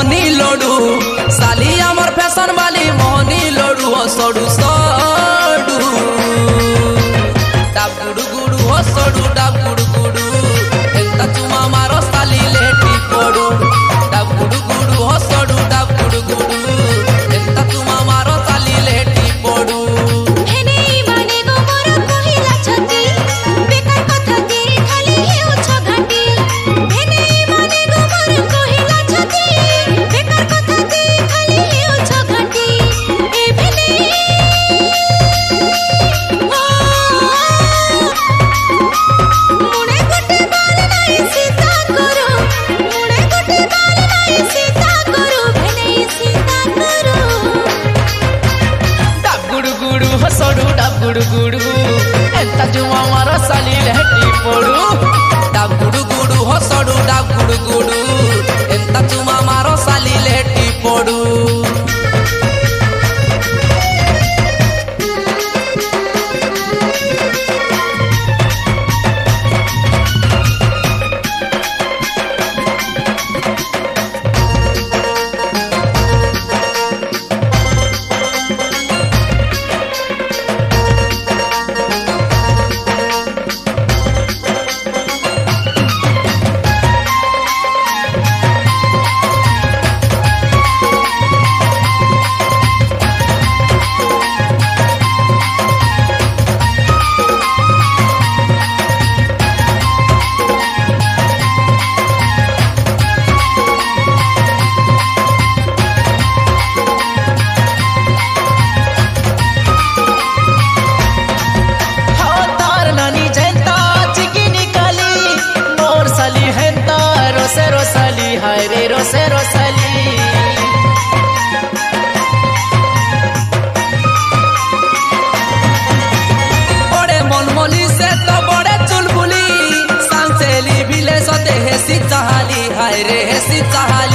मोहनी लोडू साली आमर फैशन वाली मोहनी लोडू हो सड़ू सड़ू डाब गुडू गुडू हो सड़ू डाब गुडू गुडू एंता चुमा मारो साली लेटी पड़ू डाब गुडू गुडू हो सड़ू डाब गुडू गुडू एंता चुमा मारो साली लेटी पड़ू गुडू गुडू एंता जुआ मारो साली लेटी पड़ू डाब गुडू गुडू हो सड़ू डाब गुडू गुडू एंता जुआ मारो साली लेटी पड़ू हाय रे रोसे रोसाली बड़े मनमोली से तो बड़े चुलबुली सांसेली भिले सते हेसी चाहाली हाय रे हेसी चाहाली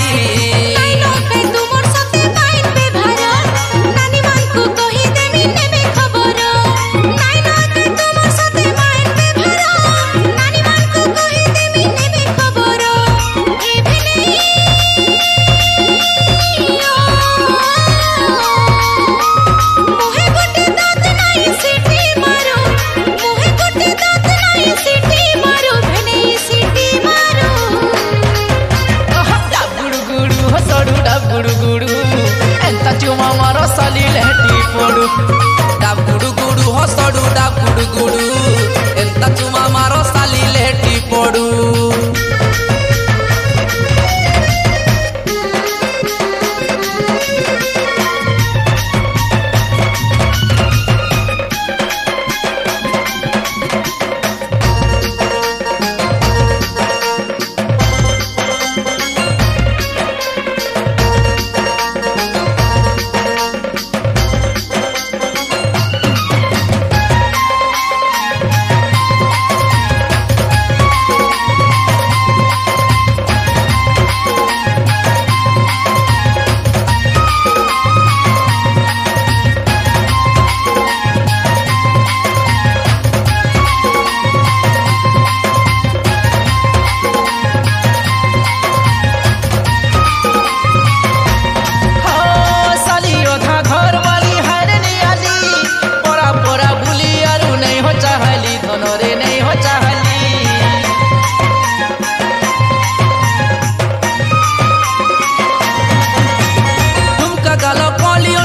गुडू गुडू एंता चुमा मारो साली लेटी पड़ू डाब गुडू गुडू हो सड़ू डाब गुडू गुडू एंता चुमा मारो साली लेटी पड़ू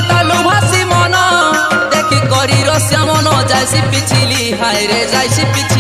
जाइसी पिछली हाय रे जाइसी